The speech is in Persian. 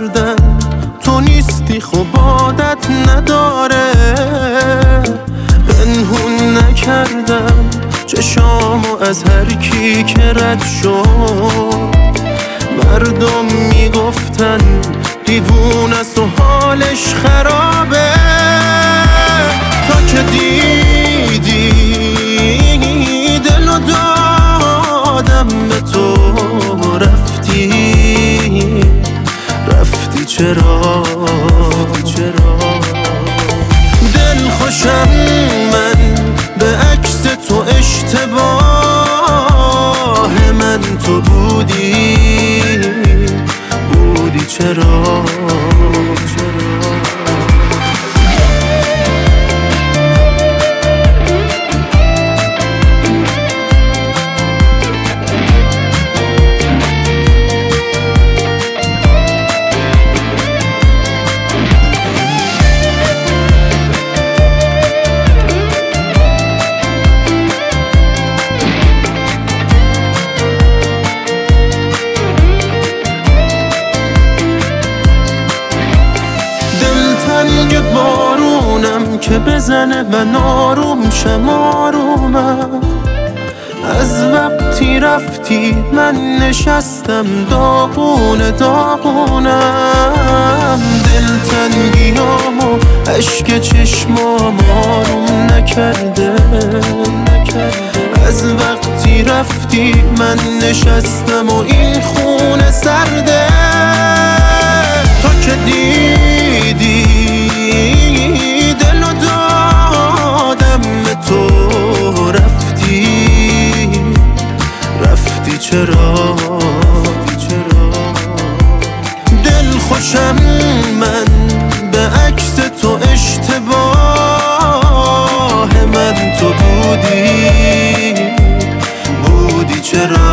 کردن تو نیستی خب عادت نداره، پنهون نکردم چشامو از هر کی که رد شد. مردم میگفتن دیوونه است و حالش خرابه، تا که دیدی دلو دادم به تو، رفتی چرا دل خوشم من به عکس تو اشتباه من تو بودی چرا بارونم که بزنه من آروم شم آرومم. از وقتی رفتی من نشستم داغونه داغونم، دلتنگیامو عشق چشمام آروم نکرده. از وقتی رفتی من نشستم و این خونه سرده، تا که دیدی دلو دادم به تو، رفتی چرا دل خوشم من به عکس تو اشتباه من تو بودی چرا